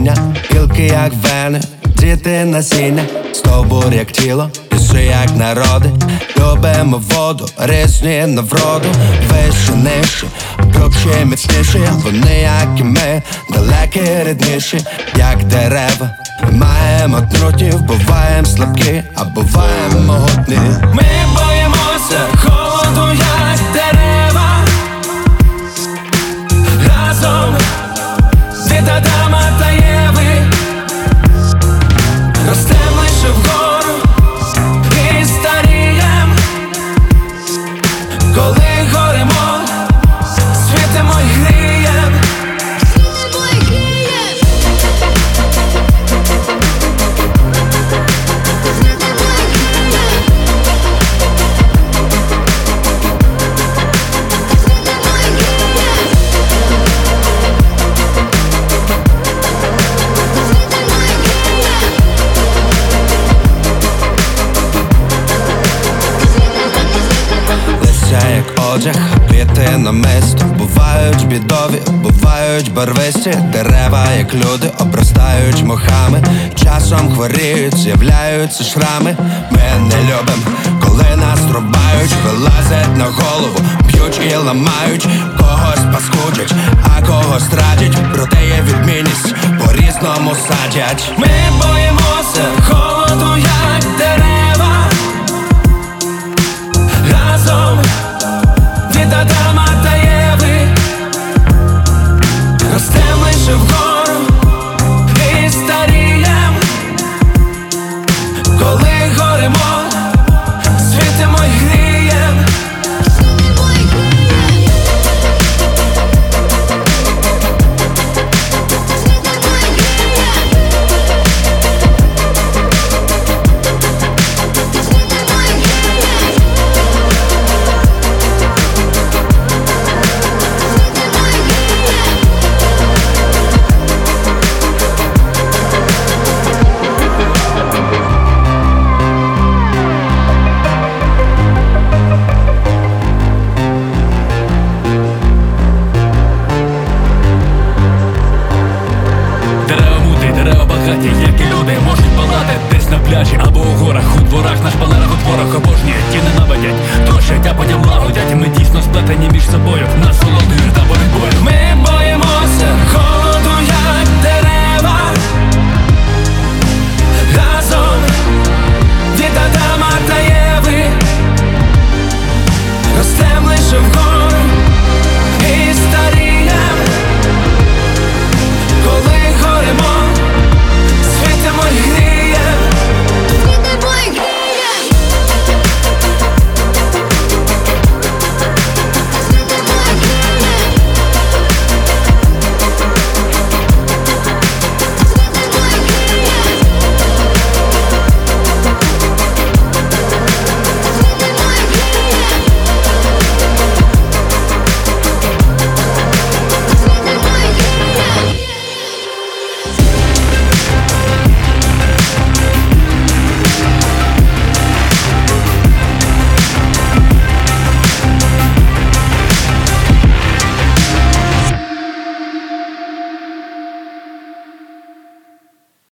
коріння, гілки як вени, діти насіння, стовбур як тіло, ліси як народи. Любимо воду, різні на вроду, вище, нижче, грубші, міцніші. Вони, як і ми, далекі, рідніші, як дерева. Маємо трутнів, буваєм слабкі, а буваєм могутні. Ми боїмося холоду, як дерева. Разом від Адама та Єви ростем лише вгору і старієм. Коли горимо, світимо й грієм. Як одяг, квіти намисто. Бувають бідові, бувають барвисті. Дерева, як люди, обростають мохами. Часом хворіють, з'являються шрами. Ми не любим, коли нас рубають. Вилазять на голову, б'ють і ламають. Когось паскудять, а когось тратять. Проте є відмінність, по-різному садять. Ми боїмося холоду, як дерева. Разом від Адама та Єви ростем лише вгору і старієм. Коли горимо, світимо й грієм. Як і люди можуть палати десь на пляжі або у горах, у дворах, на шпалерах, у творах обожнюють, ті ненавидять, дощать, а потім лагодять. Ми дійсно сплетені між собою, насолодою та боротьбою. Ми боїмося